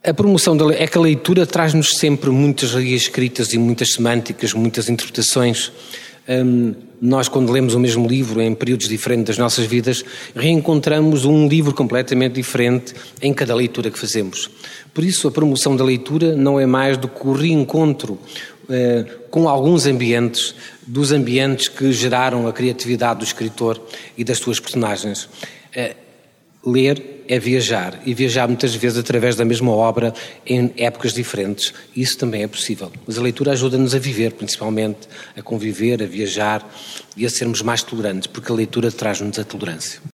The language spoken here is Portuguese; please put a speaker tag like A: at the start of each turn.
A: A promoção é que a leitura traz-nos sempre muitas regras escritas e muitas semânticas, muitas interpretações. Nós, quando lemos o mesmo livro em períodos diferentes das nossas vidas, reencontramos um livro completamente diferente em cada leitura que fazemos. Por isso, a promoção da leitura não é mais do que o reencontro com alguns ambientes, dos ambientes que geraram a criatividade do escritor e das suas personagens. Ler é viajar, e viajar muitas vezes através da mesma obra em épocas diferentes. Isso também é possível. Mas a leitura ajuda-nos a viver, principalmente, a conviver, a viajar e a sermos mais tolerantes, porque a leitura traz-nos a tolerância.